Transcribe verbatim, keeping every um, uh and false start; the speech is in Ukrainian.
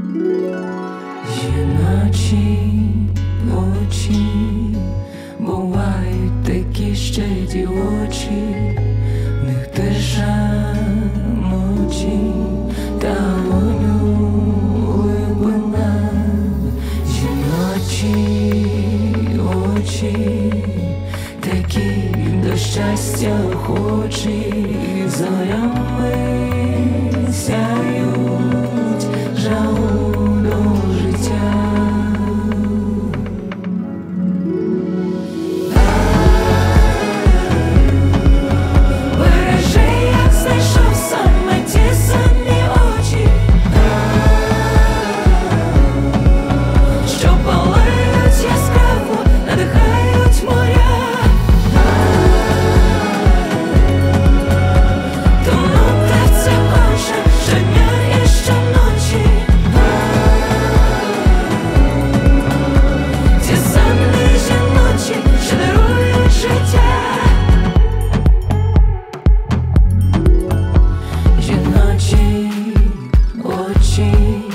Жіночі очі, бувають такі ще дівочі, в них теж ночі та улюблена. Жіночі очі, такі до щастя охочі, зорями сяють жагу до життя. Бережи, як знайшов саме ті самі очі, що палають яскраво, надихають моря. Тонути в це хоче щодня і щоночі. Ті самі жіночі, що дарують життя. Жіночі очі,